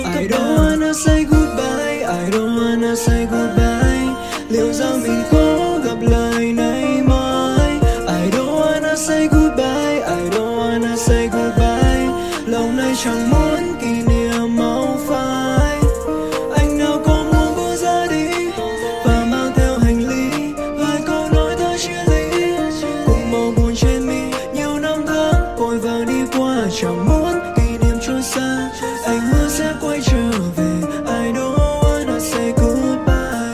I don't wanna say goodbye, I don't wanna say goodbye. Liệu rằng mình có gặp lại nay mai? I don't wanna say goodbye, I don't wanna say goodbye. Lâu nay chẳng muốn kỷ niệm mau phai. Anh nào có muốn bước ra đi và mang theo hành lý, vài câu nói thôi chia ly, cùng màu buồn trên mi. Nhiều năm tháng vội vàng đi qua, chẳng muốn